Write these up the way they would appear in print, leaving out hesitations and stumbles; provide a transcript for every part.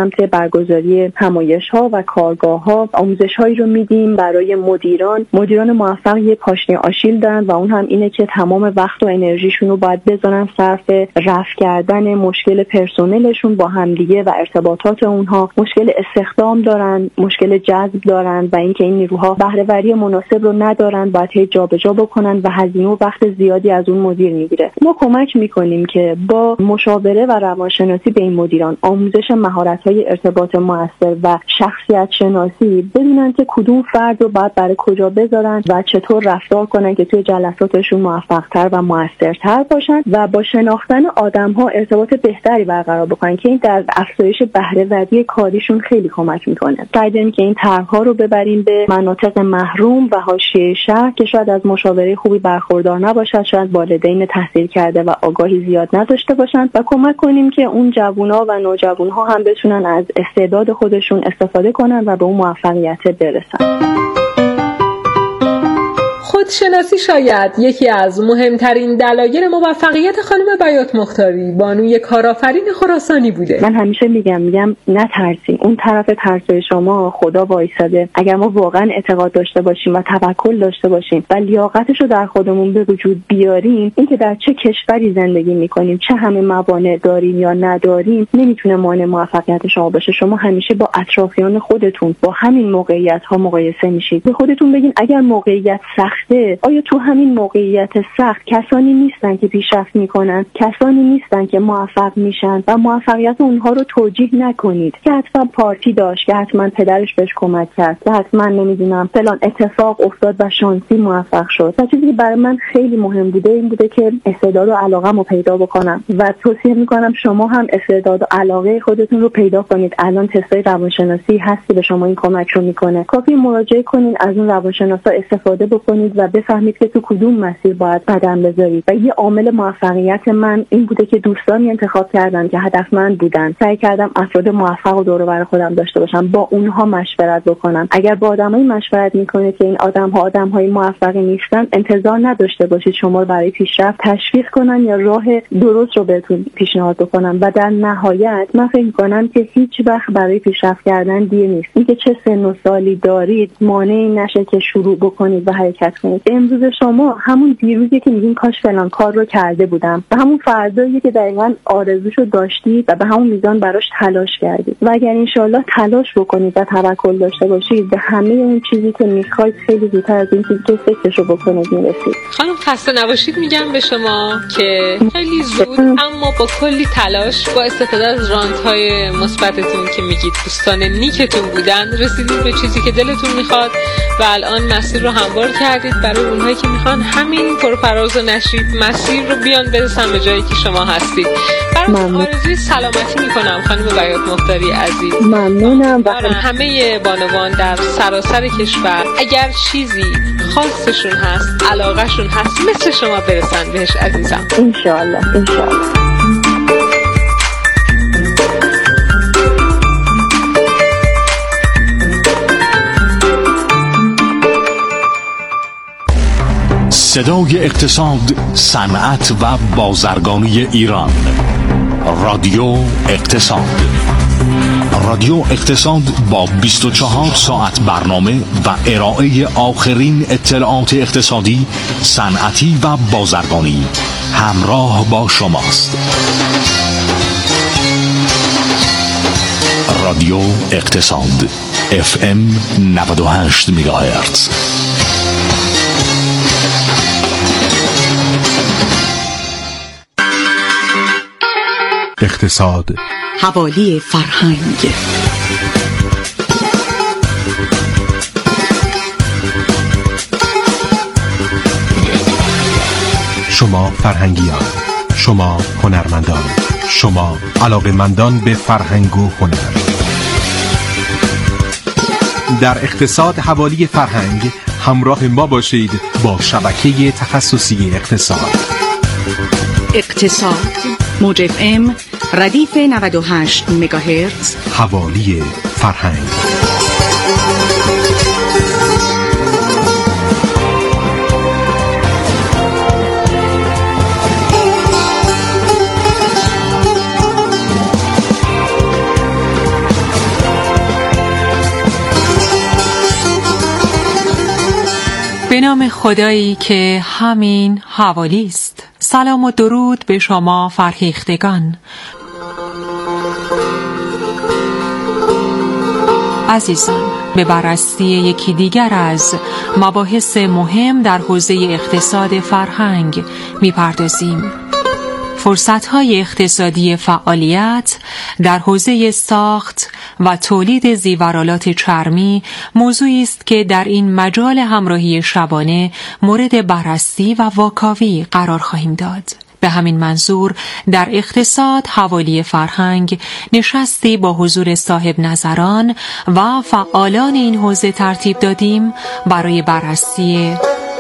سمت برگزاری همایش‌ها و کارگاه‌ها آموزش‌هایی رو میدیم برای مدیران موفق. یه پاشنه آشیل دارن و اون هم اینه که تمام وقت و انرژیشون رو باید بذارن صرف رفع کردن مشکل پرسنلشون با همدیگه و ارتباطات اونها. مشکل استخدام دارن، مشکل جذب دارن و اینکه این نیروها بهره‌وری مناسب رو ندارن، باید هی جابجا بکنن و هزینه و وقت زیادی از اون مدیر میگیره. ما کمک میکنیم که با مشاوره و روانشناسی به این مدیران، آموزش مهارت‌های ارتباط مؤثر و شخصیت شناسی بدونن که کدوم فرد رو باید برای کجا بذارن و چطور رفتار کنن که توی جلساتشون موفق‌تر و مؤثرتر باشن و با شناختن آدم‌ها ارتباط بهتری برقرار بکنن که این در افزایش بهره‌وری کاریشون خیلی کمک میکنه. سعی داریم که این طرح‌ها رو ببریم به مناطق محروم و حاشیه شهر که شاید از مشاوره خوبی برخوردار نباشد، شاید والدین تحصیل کرده و آگاهی زیاد نداشته باشن و کمک کنیم که اون جوونا و نوجوان‌ها هم بتونن از استعداد خودشون استفاده کنن و به اون موفقیت برسن. خودشناسی شاید یکی از مهمترین دلایل موفقیت خانم بیات مختاری، بانوی کارآفرین خراسانی بوده. من همیشه میگم نترسین. اون طرف ترس شما خدا وایساده. اگر ما واقعا اعتقاد داشته باشیم و توکل داشته باشیم و لیاقتش رو در خودمون به وجود بیاریم، اینکه در چه کشوری زندگی میکنیم، چه همه موانع داریم یا نداریم، نمیتونه مانع موفقیت شما باشه. شما همیشه با اطرافیان خودتون با همین موقعیت‌ها مقایسه میشید. به خودتون بگین اگر موقعیت سخته، آیا تو همین موقعیت سخت کسانی نیستن که پیشرفت میکنن، کسانی نیستن که موفق میشن و موفقیت اونها رو توجیه نکنید که حتما پارتی داشت، که حتما پدرش بهش کمک کرد، که حتما نمیدونم فلان اتفاق افتاد و شانسی موفق شد. و چیزی که برای من خیلی مهم بوده این بوده که استعداد و علاقه‌مو پیدا بکنم و توصیه میکنم شما هم استعداد و علاقه خودتون رو پیدا کنید. الان تستای روانشناسی هستی به شما این کمک رو میکنه. کافی مراجعه کنین، از اون روانشناسا استفاده بکنید و بفهمید که تو کدوم مسیر باید قدم بذارید. و یه عامل موفقیت من این بوده که دوستانی انتخاب کردم که هدفمند بودن. سعی کردم افراد موفق و دور و بر خودم داشته باشم، با اونها مشورت بکنم. اگر با آدمایی مشورت میکنید که این آدم‌های موفقی نیستن، انتظار نداشته باشید شما رو برای پیشرفت تشویق کنن یا راه درست رو بهتون پیشنهاد بکنن. و در نهایت من فکر می‌کنم که هیچ وقت برای پیشرفت کردن دیر نیست. اینکه چه سن و سالی دارید مانعی نشه که شروع بکنید و حرکت کنید. امروز شما همون دیروزی که میگین کاش فلان کار رو کرده بودم و همون فردایی که دقیقاً آرزوشو داشتید و به همون میزان براش تلاش کردید. و اگر انشالله تلاش بکنید و توکل داشته باشید، به همه اون چیزی که میخواید خیلی زودتر از این چیزی که فکرشو بکنید میرسید. خانم خسته نباشید میگم به شما که خیلی زود اما با کلی تلاش، با استفاده از رانت‌های مثبتتون که میگید دوستان نیکتون بودن، رسیدید به چیزی که دلتون میخواد و الان مسیر رو هموار کردید برای اونهایی که میخوان همین پرفراز و نشیب مسیر رو بیان برسن به جایی که شما هستید. براتون آرزوی سلامتی میکنم خانم بیات مختاری عزیز. ممنونم. و همه بانوان در سراسر کشور اگر چیزی خاصشون هست، علاقهشون هست، مثل شما برسن بهش عزیزم. انشالله. صدای اقتصاد، صنعت و بازرگانی ایران. رادیو اقتصاد. رادیو اقتصاد با 24 ساعت برنامه و ارائه آخرین اطلاعات اقتصادی، صنعتی و بازرگانی همراه با شماست. رادیو اقتصاد FM 98 مگاهرتز. اقتصاد حوالی فرهنگ. شما فرهنگیان، شما هنرمندان، شما علاقه‌مندان به فرهنگ و هنر، در اقتصاد حوالی فرهنگ همراه ما باشید با شبکه تخصصی اقتصاد. اقتصاد موج FM ردیف 98 مگاهرتز. حوالی فرهنگ. به نام خدایی که همین حوالی است. سلام و درود به شما فرهیختگان. عزیزان، به بررسی یکی دیگر از مباحث مهم در حوزه اقتصاد فرهنگ می‌پردازیم. فرصت‌های اقتصادی فعالیت در حوزه ساخت و تولید زیورآلات چرمی موضوعی است که در این مجال همراهی شبانه مورد بررسی و واکاوی قرار خواهیم داد. به همین منظور در اقتصاد حوالی فرهنگ نشستی با حضور صاحب نظران و فعالان این حوزه ترتیب دادیم برای بررسی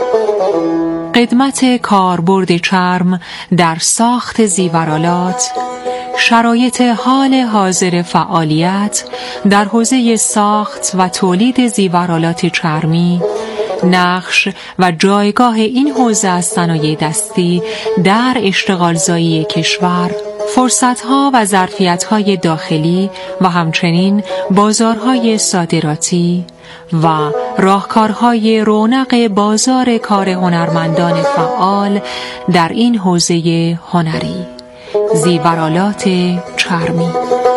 قدمت کاربرد چرم در ساخت زیورآلات، شرایط حال حاضر فعالیت در حوزه ساخت و تولید زیورآلات چرمی، نقش و جایگاه این حوزه از صنایع دستی در اشتغالزایی کشور، فرصت‌ها و ظرفیت‌های داخلی و همچنین بازارهای صادراتی و راهکارهای رونق بازار کار هنرمندان فعال در این حوزه هنری، زیورآلات چرمی.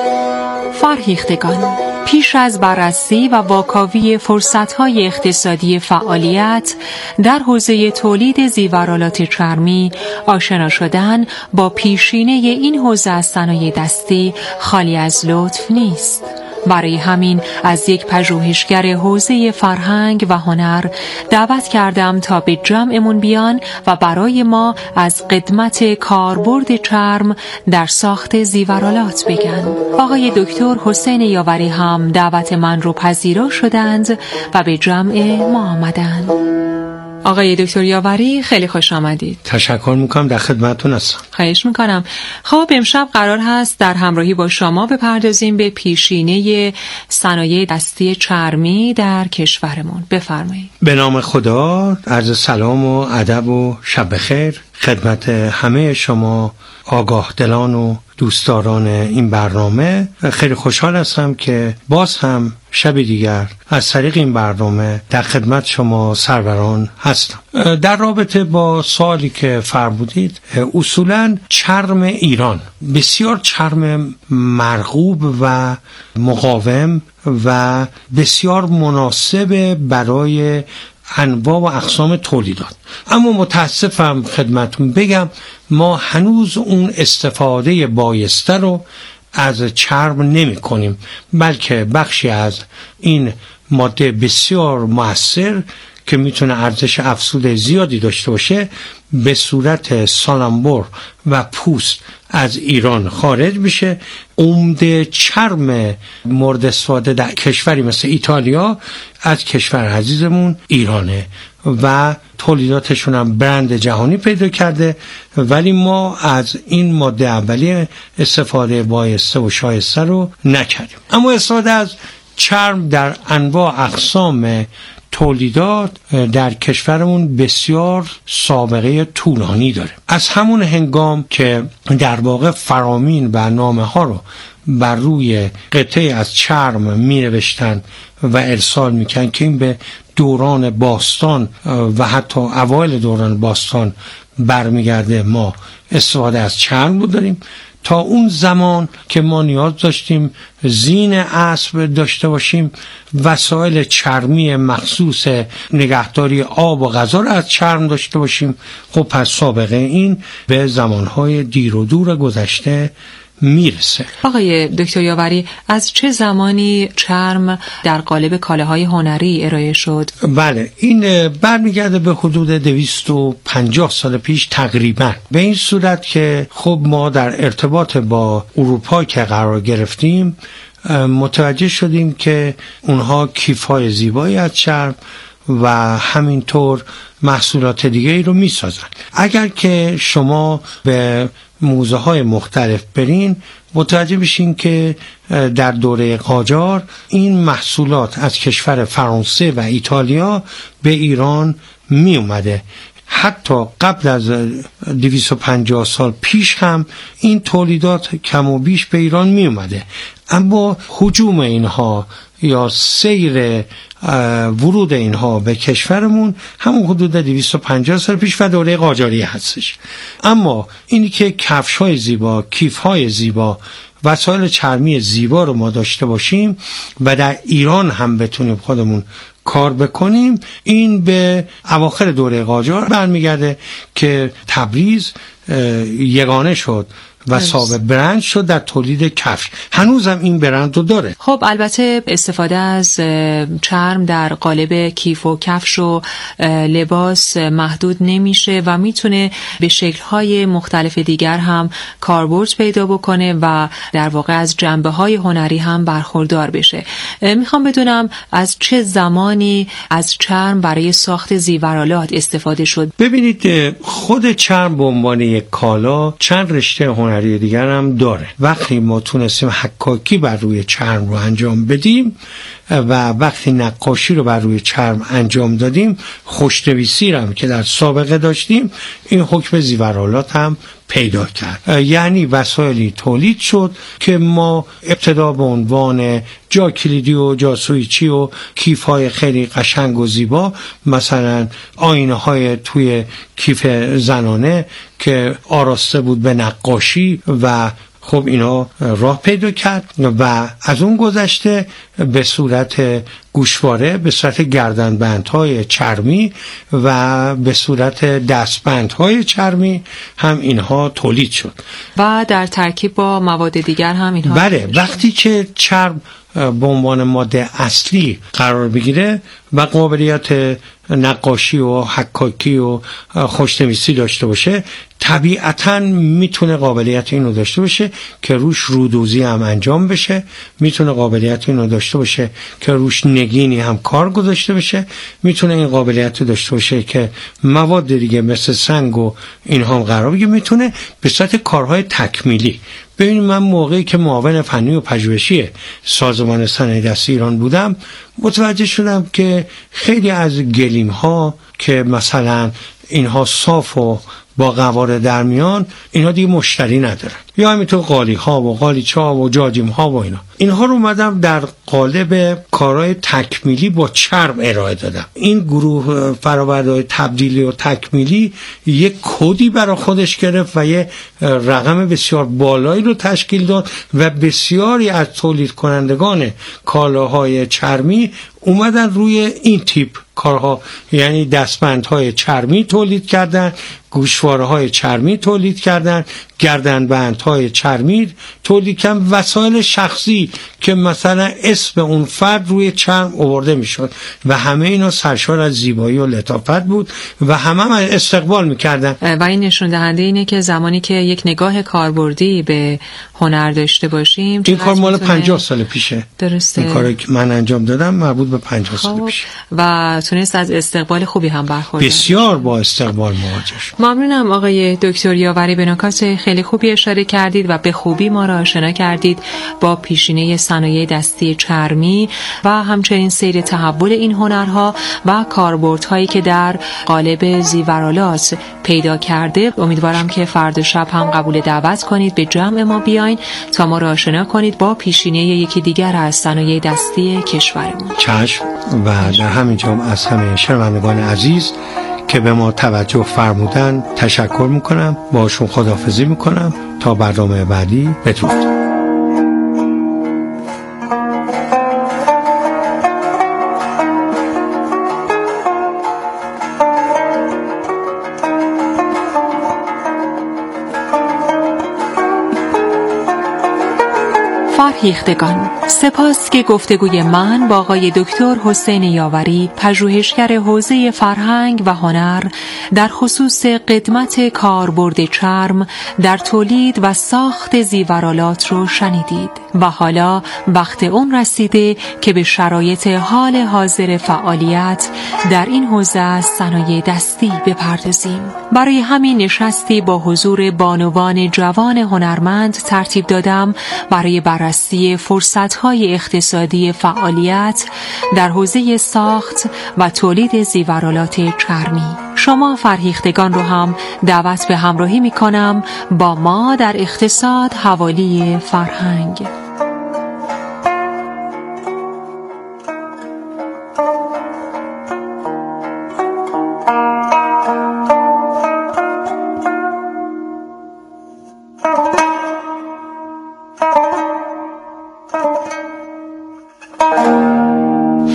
فرهیختگان، پیش از بررسی و واکاوی فرصت‌های اقتصادی فعالیت در حوزه تولید زیورآلات چرمی، آشنا شدن با پیشینه این حوزه از صنایع دستی خالی از لطف نیست. برای همین از یک پژوهشگر حوزه فرهنگ و هنر دعوت کردم تا به جمعمون بیان و برای ما از قدمت کاربرد چرم در ساخت زیورآلات بگن. آقای دکتر حسین یاوری هم دعوت من رو پذیرا شدند و به جمع ما آمدند. آقای دکتر یاوری، خیلی خوش آمدید. تشکر میکنم، در خدمتتون هستم. خواهش میکنم. خب امشب قرار هست در همراهی با شما بپردازیم به پیشینه صنایع دستی چرمی در کشورمون. بفرمایید. به نام خدا، عرض سلام و ادب و شب بخیر خدمت همه شما آگاه دلان و دوستداران این برنامه. خیلی خوشحال هستم که باز هم شب دیگر از طریق این برنامه در خدمت شما سروران هستم. در رابطه با سوالی که فرمودید، اصولاً چرم ایران بسیار چرم مرغوب و مقاوم و بسیار مناسب برای انواع و اقسام تولیدات، اما متاسفم خدمتون بگم ما هنوز اون استفاده بایسته رو از چرم نمی کنیم، بلکه بخشی از این ماده بسیار مؤثر که میتونه ارزش افزوده زیادی داشته باشه به صورت سالنبر و پوست از ایران خارج میشه. عمده چرم مورد استفاده در کشوری مثل ایتالیا از کشور عزیزمون ایرانه و تولیداتشون هم برند جهانی پیدا کرده، ولی ما از این ماده اولیه استفاده بایسته و شایسته رو نکردیم. اما استفاده از چرم در انواع اقسام تولیدات در کشورمون بسیار سابقه طولانی داره. از همون هنگام که در واقع فرامین و نامه ها رو بر روی قطعه از چرم می نوشتن و ارسال میکنن که این به دوران باستان و حتی اوایل دوران باستان برمیگرده، ما استفاده از چرم رو داریم. تا اون زمان که ما نیاز داشتیم زین اسب داشته باشیم، وسایل چرمی مخصوص نگهداری آب و غذا رو از چرم داشته باشیم. خب پس سابقه این به زمانهای دیر و دور گذشته میرسه. آقای دکتر یاوری، از چه زمانی چرم در قالب کالاهای هنری ارائه شد؟ بله، این برمیگرده به حدود 250 سال پیش تقریبا، به این صورت که خب ما در ارتباط با اروپا که قرار گرفتیم متوجه شدیم که اونها کیف‌های زیبایی از چرم و همینطور محصولات دیگری رو میسازن. اگر که شما به موزه های مختلف برین متوجه بشین که در دوره قاجار این محصولات از کشور فرانسه و ایتالیا به ایران می اومده. حتی قبل از 250 سال پیش هم این تولیدات کم و بیش به ایران می اومده، اما هجوم اینها یا سیر ورود اینها به کشورمون همون حدود 250 سال پیش و دوره قاجاری هستش. اما اینی که کفش‌های زیبا، کیف‌های زیبا، وسایل چرمی زیبا رو ما داشته باشیم و در ایران هم بتونیم خودمون کار بکنیم، این به اواخر دوره قاجار برمیگرده که تبریز یگانه شد و صاحب برند شد در تولید کفش. هنوزم این برند رو داره. خب البته استفاده از چرم در قالب کیف و کفش و لباس محدود نمیشه و میتونه به شکل‌های مختلف دیگر هم کاربرد پیدا بکنه و در واقع از جنبه‌های هنری هم برخوردار بشه. میخوام بدونم از چه زمانی از چرم برای ساخت زیورآلات استفاده شد؟ ببینید خود چرم به عنوان یک کالا چند رشته هنری دیگر هم داره. وقتی ما تونستیم حکاکی بر روی چرم رو انجام بدیم و وقتی نقاشی رو بر روی چرم انجام دادیم، خوشنویسی رو هم که در سابقه داشتیم، این حکم زیورآلات هم پیدا کرد. یعنی وسایلی تولید شد که ما ابتدا به عنوان جا کلیدی و جاسویچی و کیف‌های خیلی قشنگ و زیبا، مثلا آینه‌های توی کیف زنانه که آراسته بود به نقاشی و خب اینا راه پیدا کرد و از اون گذشته به صورت گوشواره، به صورت گردنبندهای چرمی و به صورت دستبندهای چرمی هم اینها تولید شد و در ترکیب با مواد دیگر هم اینها. بله، وقتی که چرم به عنوان ماده اصلی قرار بگیره و قابلیت نقاشی و حکاکی و خوشنویسی داشته باشه، طبیعتاً میتونه قابلیت اینو داشته باشه که روش رودوزی هم انجام بشه، میتونه قابلیت اینو داشته باشه که روش نگینی هم کار گذاشته بشه، میتونه این قابلیت رو داشته باشه که مواد دیگه مثل سنگ و اینها هم قرار بگیره، میتونه به صورت کارهای تکمیلی. ببینید من موقعی که معاون فنی و پژوهشی سازمان صنایع دستی ایران بودم، متوجه شدم که خیلی از گلیم ها که مثلا اینها صاف و با قواره در میان، اینها دیگه مشتری ندارن، یا همینطور قالی ها و قالیچه ها و جاجیم ها و اینها رو اومدم در قالب کارهای تکمیلی با چرم ارائه دادم. این گروه فرآوردهای تبدیلی و تکمیلی یک کدی برای خودش گرفت و یک رقم بسیار بالایی رو تشکیل داد و بسیاری از تولید کنندگان کالاهای چرمی اومدن روی این تیپ کارها، یعنی دستبندهای چرمی تولید کردن، گوشواره‌های چرمی تولید کردن، گردنبندهای چرمی تولید کردن، وسایل شخصی که مثلا اسم اون فرد روی چرم آورده میشد و همه اینا سرشار از زیبایی و لطافت بود و همه استقبال میکردن. و این نشون دهنده اینه که زمانی که یک نگاه کاربردی به هنر داشته باشیم، این کار مال 50 سال پیشه. درسته. این کاری که من انجام دادم مربوط به 50 سال پیشه و تونست از استقبال خوبی هم برخورد. بسیار با استقبال مواجه شد. ممنونم آقای دکتر یاوری، به نکات خیلی خوبی اشاره کردید و به خوبی ما را آشنا کردید با پیشینه صنایع دستی چرمی و همچنین سیر تحول این هنرها و کاربردهایی که در قالب زیورآلات پیدا کرده. امیدوارم که فردا شب هم قبول دعوت کنید به جمع ما بیاین تا ما را آشنا کنید با پیشینه یکی دیگر از صنایع دستی کشورمون. چشم. و در همینجا از همه شنوندگان عزیز که به ما توجه فرمودن تشکر میکنم، باشون خداحافظی میکنم تا برنامه بعدی. بدرود. فرهیختگان، سپاس که گفتگوی من با آقای دکتر حسین یاوری، پژوهشگر حوزه فرهنگ و هنر در خصوص قدمت کاربرد چرم در تولید و ساخت زیورآلات رو شنیدید و حالا وقت اون رسیده که به شرایط حال حاضر فعالیت در این حوزه از صنایع دستی بپردازیم. برای همین نشستی با حضور بانوان جوان هنرمند ترتیب دادم برای بررسی فرصت‌های اقتصادی فعالیت در حوزه ساخت و تولید زیورآلات چرمی. شما فرهیختگان رو هم دعوت به همراهی می‌کنم با ما در اقتصاد حوالی فرهنگ.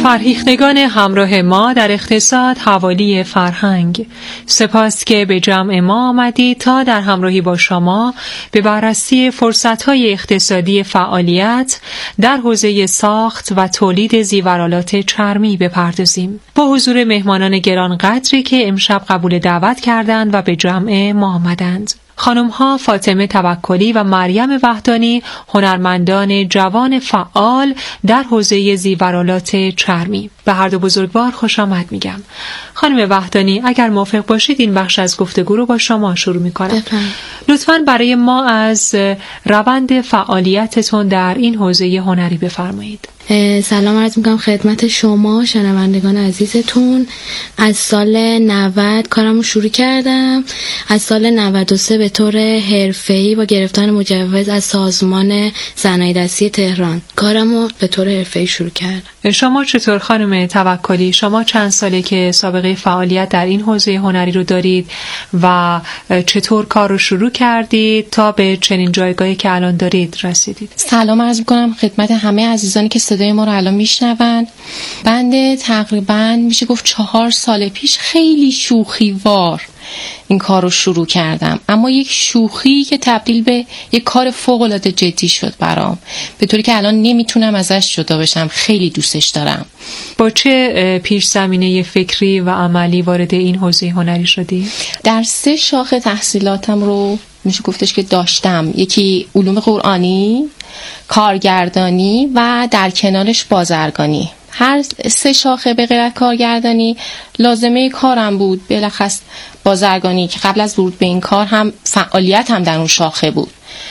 فرهیختگان همراه ما در اقتصاد حوالی فرهنگ، سپاس که به جمع ما آمدید تا در همراهی با شما به بررسی فرصت‌های اقتصادی فعالیت در حوزه ساخت و تولید زیورآلات چرمی بپردازیم. با حضور مهمانان گرانقدری که امشب قبول دعوت کردند و به جمع ما آمدند. خانم‌ها فاطمه توکلی و مریم وحدانی، هنرمندان جوان فعال در حوزه زیورآلات چرمی. به هر دو بزرگوار خوش آمد میگم. خانم وحدانی، اگر موافق باشید این بخش از گفتگو رو با شما شروع میکنم. لطفاً برای ما از روند فعالیتتون در این حوزه هنری بفرمایید. سلام عرض میکنم خدمت شما شنوندگان عزیزتون. از سال 90 کارمو شروع کردم. از سال 93 به طور حرفه‌ای با گرفتن مجوز از سازمان صنایع دستی تهران کارمو به طور حرفه‌ای شروع کردم. شما چطور خانم توکلی؟ شما چند ساله که سابقه فعالیت در این حوزه هنری رو دارید و چطور کار رو شروع کردید تا به چنین جایگاهی که الان دارید رسیدید؟ سلام عرض میکنم خدمت همه عزیزانی که صدای ما رو الان میشنون. بنده تقریبا میشه گفت 4 سال پیش خیلی شوخیوار این کار رو شروع کردم، اما یک شوخی که تبدیل به یک کار فوق‌العاده جدی شد برام، به طوری که الان نمیتونم ازش جدا بشم. خیلی دوستش دارم. با چه پیش زمینه فکری و عملی وارد این حوزه هنری شدی؟ در 3 شاخه تحصیلاتم رو میشه گفتش که داشتم. یکی علوم قرآنی، کارگردانی و در کنارش بازرگانی. هر 3 شاخه به غیر از کارگردانی لازمه کارم بود. بالاخص بازرگانی که قبل از ورود به این کار هم فعالیت هم در اون شاخه بود.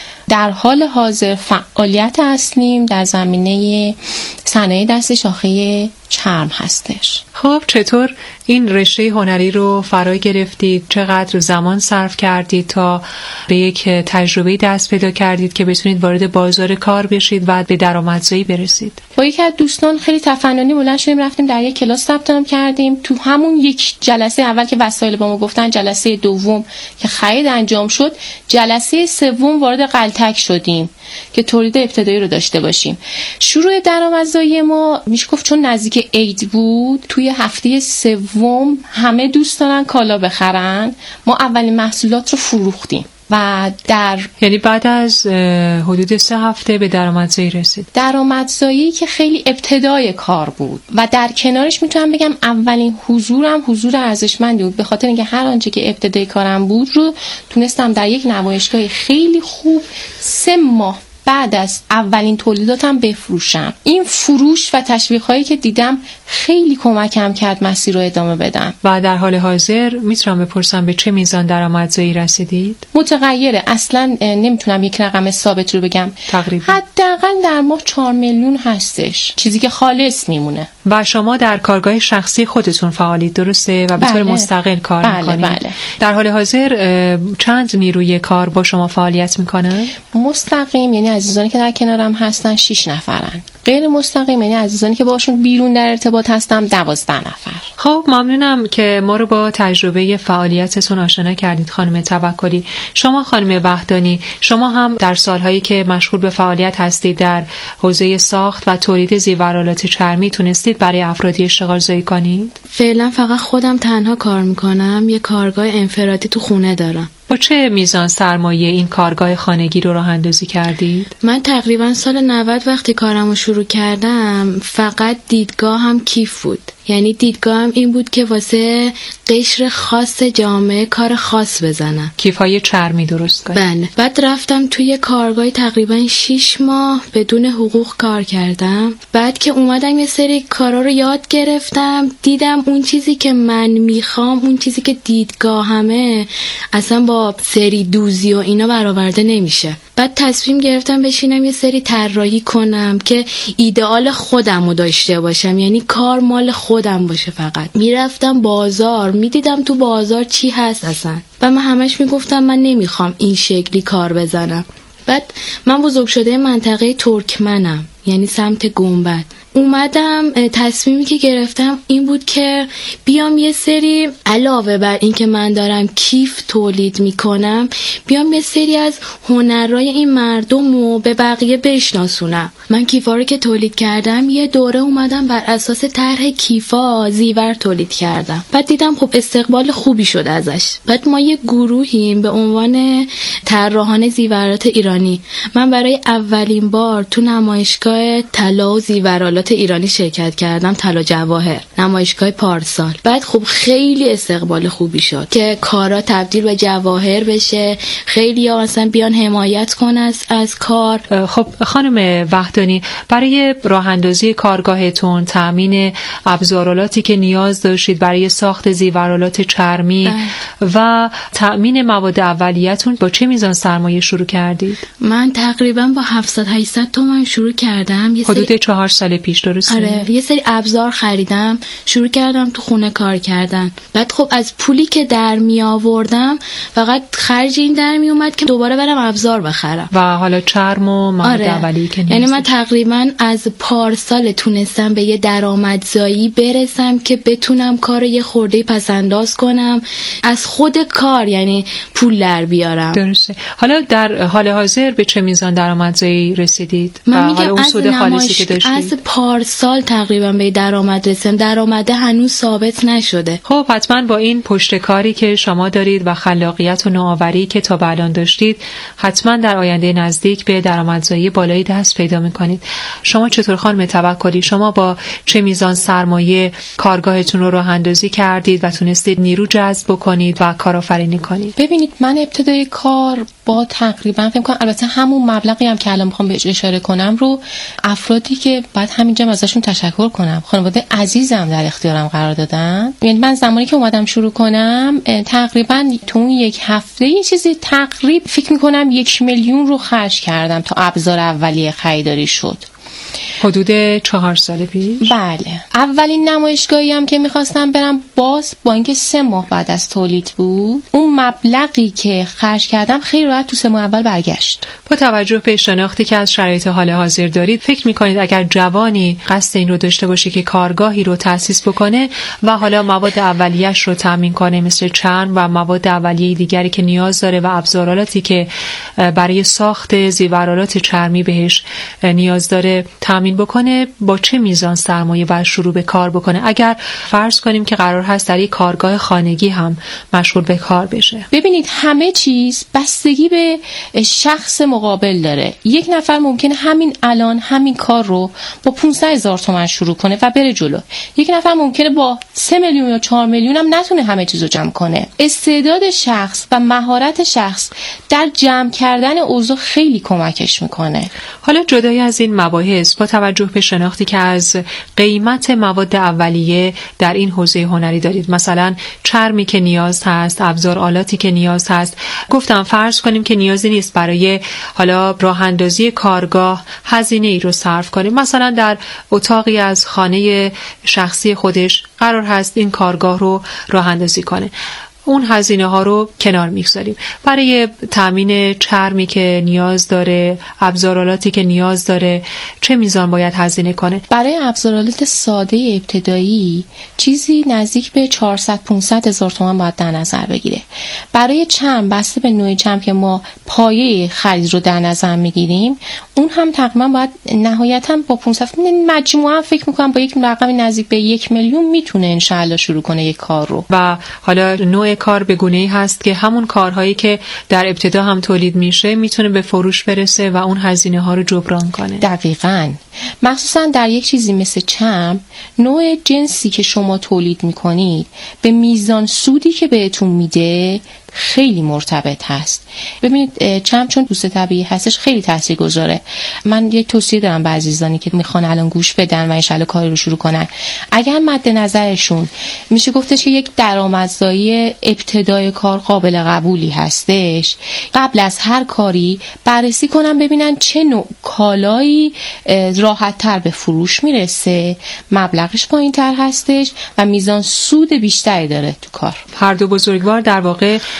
در حال حاضر فعالیت اصلیم در زمینه صنایع دستی شاخه چرم هستش. خب چطور این رشته هنری رو فرا گرفتید؟ چقدر زمان صرف کردید تا به یک تجربه دست پیدا کردید که بتونید وارد بازار کار بشید و به درآمدزایی برسید؟ با یکی از دوستان خیلی تفننی بلند شدیم رفتیم در یک کلاس ثبت نام کردیم. تو همون یک جلسه اول که وسایل با ما گفتن، جلسه دوم که خرید انجام شد، جلسه سوم وارد قلتک شدیم که تولید ابتدایی رو داشته باشیم. شروع درآمدزایی ما میشه گفت چون نزدیک عید بود، توی هفته سوم همه دوست دارن کالا بخرن، ما اولین محصولات رو فروختیم و یعنی بعد از حدود 3 هفته به درآمدزایی رسید. درآمدزایی که خیلی ابتدای کار بود و در کنارش میتونم بگم اولین حضورم حضور ارزشمندی بود، به خاطر اینکه هر آنچه که ابتدای کارم بود رو تونستم در یک نمایشگاه خیلی خوب 3 ماه بعد از اولین تولیداتم بفروشم. این فروش و تشویق هایی که دیدم خیلی کمکم کرد مسیر رو ادامه بدم. و در حال حاضر میتونم بپرسم به چه میزان درآمدزایی رسیدید؟ متغیره، اصلا نمیتونم یک رقم ثابت رو بگم. تقریبا حداقل در ماه 4 میلیون هستش، چیزی که خالص میمونه. و شما در کارگاه شخصی خودتون فعالید، درسته؟ و به طور مستقل کار میکنید؟ بله. در حال حاضر چند نیروی کار با شما فعالیت میکنن؟ مستقیم یعنی عزیزانی که در کنارم هستن 6 نفرن. غیر مستقیم یعنی عزیزانی که باشون بیرون در ارتباط هستم 12 نفر. خب ممنونم که ما رو با تجربه فعالیتتون آشنا کردید خانم توکلی. شما خانم وحدانی، شما هم در سالهایی که مشغول به فعالیت هستید در حوزه ساخت و تولید زیورآلات چرمی تونستید برای افرادی اشتغال زایی کنید؟ فعلا فقط خودم تنها کار میکنم. یه کارگاه انفرادی تو خونه دارم. با چه میزان سرمایه این کارگاه خانگی رو راه اندازی کردید؟ من تقریبا سال 90 وقتی کارمو شروع کردم فقط دیدگاه هم کیف بود. یعنی دیدگاه هم این بود که واسه قشر خاص جامعه کار خاص بزنم، کیفای چرمی درست کنم. بله. بعد رفتم توی کارگاه تقریبا 6 ماه بدون حقوق کار کردم. بعد که اومدم یه سری کارا رو یاد گرفتم، دیدم اون چیزی که من میخوام، اون چیزی که دیدگاه همه اصلا با سری دوزی و اینا برآورده نمیشه. بعد تصمیم گرفتم بشینم یه سری طراحی کنم که ایدئال خودم رو داشته باشم، یعنی کار مال خودم باشه. فقط میرفتم بازار، میدیدم تو بازار چی هست اصلا و من همش میگفتم من نمیخوام این شکلی کار بزنم. بعد من بزرگ شده منطقه ترکمنم، یعنی سمت گنبد. اومدم تصمیمی که گرفتم این بود که بیام یه سری علاوه بر این که من دارم کیف تولید میکنم، بیام یه سری از هنرهای این مردم رو به بقیه بشناسونم. من کیفا رو که تولید کردم یه دوره اومدم بر اساس طرح کیفا زیور تولید کردم. بعد دیدم خب استقبال خوبی شد ازش. بعد ما یه گروهیم به عنوان طراحان زیورات ایرانی. من برای اولین بار تو نمایشگاه طلا و زیورالات ایرانی شرکت کردم، طلا جواهر، نمایشگاه پارسال. بعد خب خیلی استقبال خوبی شد که کارا تبدیل به جواهر بشه، خیلی ها مثلا بیان حمایت کنن از کار. خب خانم وحدانی، برای راه اندازی کارگاهتون، تامین ابزارالاتی که نیاز داشتید برای ساخت زیورالات چرمی و تامین مواد اولیه‌تون با چه میزان سرمایه شروع کردید؟ من تقریبا با 700-800 تومان شروع کردم. حدود 4 سال پیش، درسته؟ آره، یه سری ابزار خریدم، شروع کردم تو خونه کار کردن. بعد خب از پولی که در می آوردم فقط خرج این در می اومد که دوباره برم ابزار بخرم و حالا چرم و مواد اولیه که یعنی من تقریبا از پارسال تونستم به یه درآمدزایی برسم که بتونم کارو یه خورده پس انداز کنم، از خود کار یعنی پول در بیارم. درسته. حالا در حال حاضر به چه میزان درآمدزایی رسیدید؟ من میگم از پارسال تقریبا به درآمد رسیدم. درآمد هنوز ثابت نشده. خب حتما با این پشتکاری که شما دارید و خلاقیت و نوآوری که تا الان داشتید، حتما در آینده نزدیک به درآمدزایی بالایی دست پیدا می‌کنید. شما چطور خانم توکلی، شما با چه میزان سرمایه کارگاهتون رو راه اندازی کردید و تونستید نیرو جذب بکنید و کارآفرینی کنید؟ ببینید، من ابتدای کار با تقریبا فکر کنم البته همون مبلغی هم که الان میخوام بهش اشاره کنم رو افرادی که بعد همینجا ازشون تشکر کنم، خانواده عزیزم در اختیارم قرار دادن. یعنی من زمانی که اومدم شروع کنم تقریبا تو اون یک هفته یه چیزی تقریبا فکر میکنم 1 میلیون رو خرج کردم تا ابزار اولیه خریداری شد. حدود 4 سال پیش؟ بله. اولین نمایشگاهی هم که میخواستم برم با اینکه 3 ماه بعد از تولید بود، اون مبلغی که خرج کردم خیلی راحت تو 3 ماه اول برگشت. با توجه به شناختی که از شرایط حال حاضر دارید، فکر میکنید اگر جوانی قصد این رو داشته باشه که کارگاهی رو تأسیس بکنه و حالا مواد اولیه‌اش رو تامین کنه، مثل چرم و مواد اولیه دیگری که نیاز داره و ابزارالاتی که برای ساخت زیورالات چرمی بهش نیاز داره تامین بکنه، با چه میزان سرمایه باید شروع به کار بکنه اگر فرض کنیم که قرار هست در یک کارگاه خانگی هم مشغول به کار بشه؟ ببینید، همه چیز بستگی به شخص مقابل داره. یک نفر ممکنه همین الان همین کار رو با 500,000 تومان شروع کنه و بره جلو. یک نفر ممکنه با 3 میلیون یا 4 میلیون هم نتونه همه چیز رو جمع کنه. استعداد شخص و مهارت شخص در جمع کردن اوضاع خیلی کمکش میکنه. حالا جدای از این مباحث، با توجه به شناختی که از قیمت مواد اولیه در این حوزه هنری دارید، مثلا چرمی که نیاز هست، ابزار آلاتی که نیاز هست، گفتم فرض کنیم که نیازی نیست برای حالا راه اندازی کارگاه هزینه ای رو صرف کنیم، مثلا در اتاقی از خانه شخصی خودش قرار هست این کارگاه رو راه اندازی کنه، اون هزینه ها رو کنار میگذاریم. برای تامین چرمی که نیاز داره، ابزارالاتی که نیاز داره، چه میزان باید هزینه کنه؟ برای ابزارالات ساده ابتدایی چیزی نزدیک به 400-500 هزار تومان باید در نظر بگیره. برای چرم بسته به نوع چرم که ما پایه خرید رو در نظر میگیریم، اون هم تقریبا باید نهایتا با 500 مجموعا فکر میکنم با یک رقم نزدیک به 1 میلیون میتونه انشاءالله شروع کنه یک کار رو. و حالا نوع کار به گونه‌ای هست که همون کارهایی که در ابتدا هم تولید میشه میتونه به فروش برسه و اون هزینه ها رو جبران کنه. دقیقاً. مخصوصا در یک چیزی مثل چرم، نوع جنسی که شما تولید میکنید به میزان سودی که بهتون میده خیلی مرتبط هست. ببینید، چرم چون دوست طبیعی هستش خیلی تاثیرگذاره. من یک توصیه دارم به عزیزانی که میخوان الان گوش بدن و انشالله کاری رو شروع کنن. اگر مد نظرشون میشه گفتش که یک درآمدزایی ابتدای کار قابل قبولی هستش، قبل از هر کاری بررسی کنن ببینن چه نوع کالایی راحت تر به فروش میرسه، مبلغش پایین تر هستش و میزان سود بیشتری داره تو کار. هر دو بزرگوار در واقع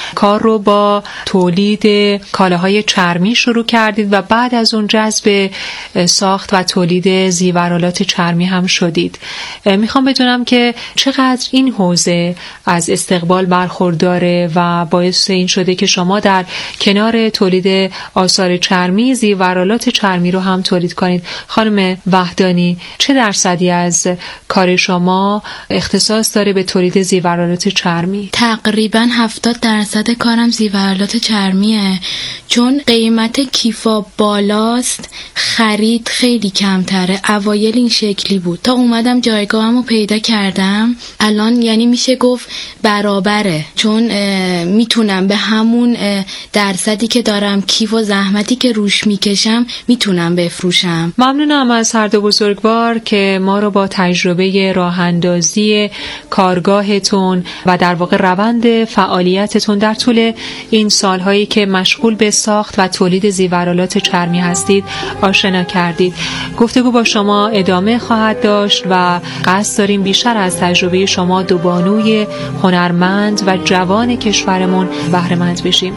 کار رو با تولید کالاهای چرمی شروع کردید و بعد از اون جذب ساخت و تولید زیورآلات چرمی هم شدید. میخوام بدونم که چقدر این حوزه از استقبال برخورداره و باعث این شده که شما در کنار تولید آثار چرمی زیورآلات چرمی رو هم تولید کنید. خانم وحدانی، چه درصدی از کار شما اختصاص داره به تولید زیورآلات چرمی؟ تقریبا 70% کارم زیورآلات چرمیه، چون قیمت کیفا بالاست، خرید خیلی کمتره. اوایل این شکلی بود تا اومدم جایگاهمو پیدا کردم. الان یعنی میشه گفت برابره، چون میتونم به همون درصدی که دارم کیف و زحمتی که روش میکشم میتونم بفروشم. ممنونم از هر دو بزرگوار که ما رو با تجربه راه اندازی کارگاهتون و در واقع روند فعالیتتون در طول این سالهایی که مشغول به ساخت و تولید زیورآلات چرمی هستید آشنا کردید. گفتگو با شما ادامه خواهد داشت و قصد داریم بیشتر از تجربه شما دو بانوی هنرمند و جوان کشورمون بهره مند بشیم.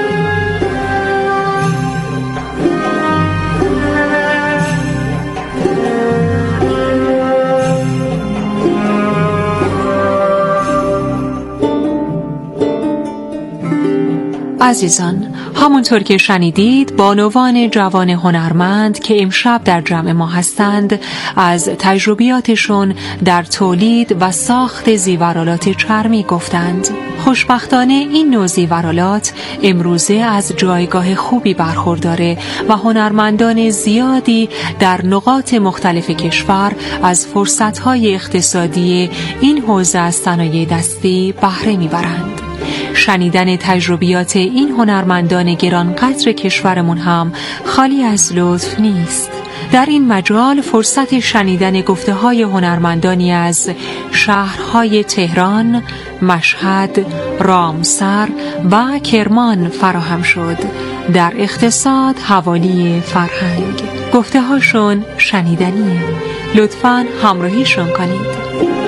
عزیزان، همونطور که شنیدید بانوان جوان هنرمند که امشب در جمع ما هستند از تجربیاتشون در تولید و ساخت زیورآلات چرمی گفتند. خوشبختانه این نوع زیورآلات امروزه از جایگاه خوبی برخورداره و هنرمندان زیادی در نقاط مختلف کشور از فرصت‌های اقتصادی این حوزه از صنایع دستی بهره می‌برند. شنیدن تجربیات این هنرمندان گرانقدر کشورمون هم خالی از لطف نیست. در این مجال فرصت شنیدن گفته‌های هنرمندانی از شهرهای تهران، مشهد، رامسر و کرمان فراهم شد. در اقتصاد حوالی فرهنگ گفته‌هاشون شنیدنیه. لطفاً همراهیشون کنید.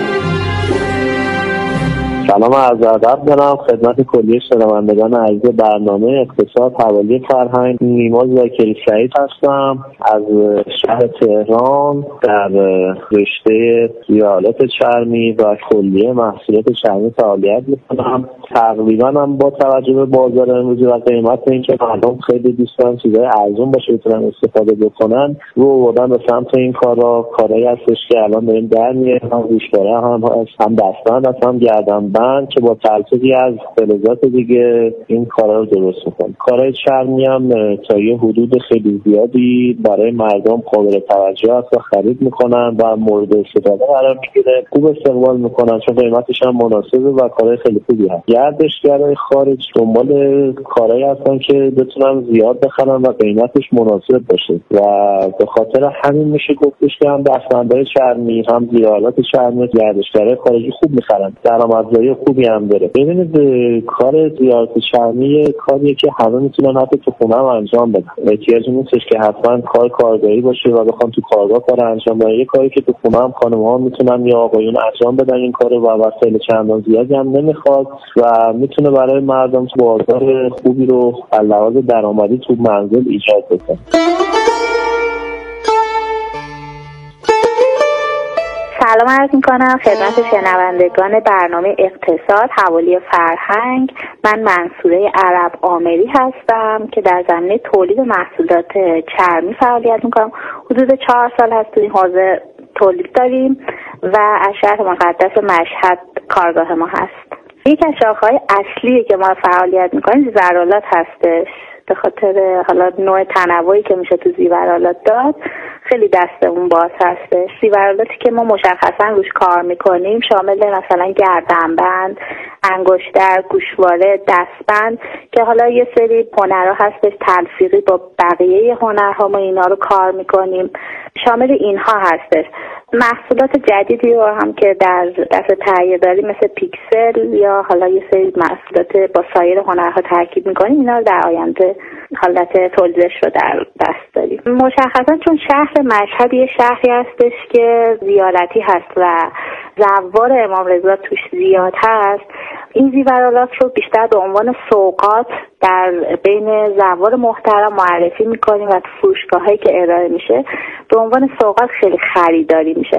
سلام عرض ادب دارم خدمت کلیه شنوندگان عزیز برنامه اقتصاد حوالی فرهنگ. نیما ذاکری سعید هستم از شهر تهران، در رشته زیورآلات چرمی و کلیه محصولات چرمی فعالیت میکنم. تقریبا هم با توجه به بازار امروزی و قیمت اینکه مردم خیلی دوست دارن چیزای ارزون باشه بتونن استفاده بکنن، رو آوردن به سمت این کارایی هستش که الان داریم در میاریم. هم گوشواره هم دستبند هم گردنبند که با تلفیقی از فلزات دیگه این کارا رو درست میکنن. کارهای چرمی هم تا یه حدود خیلی زیادی برای مردم قابل توجه است و خرید میکنن و مورد استفاده قرار میگیره. خوب استقبال میکنن چون قیمتش هم مناسبه و کارهای خیلی خوبی هست. گردشگرای خارج دنبال کارهایی هستن که بتونن زیاد بخرن و قیمتش مناسب باشه و به خاطر همین میشه گفتش که هم دستبندهای چرمی هم زیورآلات چرمی گردشگرای خارجی خوب میخرن. درآمدزایی خوبی هم داره. ببینید کار زیورآلات چرمی کاریه که همه میتونن حتی تو خونه هم انجام بدن. احتیاجی نیستش که حتما کارگاهی باشه و بخوام تو کارگاه کار انجام بدن. یه کاری که تو خونه هم خانم‌ها میتونن یا آقایون انجام بدن این کارو و وسایل چندان زیادی هم نمیخواد و میتونه برای مردم تو بازار خوبی رو از لحاظ درآمدی تو منزل ایجاد بکنه. سلام عرض میکنم خدمت شنوندگان برنامه اقتصاد حوالی فرهنگ. من منصوره عرب آمری هستم که در زمینه تولید محصولات چرمی فعالیت میکنم. حدود 4 سال هست تو این حوزه تولید داریم و از شهر مقدس مشهد کارگاه ما هست. یک از شاخه‌های اصلی که ما فعالیت میکنیم زیورآلات هستش. به خاطر حالا نوع تنوعی که میشه تو زیورآلات داد خیلی دستمون باز هستش. زیورآلاتی که ما مشخصا روش کار میکنیم شامل مثلا گردنبند، انگشتر، گوشواره، دستبند که حالا یه سری هنرها هستش تلفیقی با بقیه هنرها ما اینا رو کار میکنیم. شامل اینها هستش. محصولات جدیدی رو هم که در دست تهیه داریم مثل پیکسل یا حالا یه سری محصولات با سایر هنرها ترکیب میکنیم. اینا رو در آینده حالت تولیدش رو در دست داریم. مشخصا چون شهر مشهد یه شهری هستش که زیارتی هست و زوار امام رضا توش زیاد هست، این زیورالات رو بیشتر به عنوان سوغات در بین زوار محترم معرفی میکنیم و فروشگاهایی که ارائه میشه به عنوان سوغات خیلی خریداری میشه.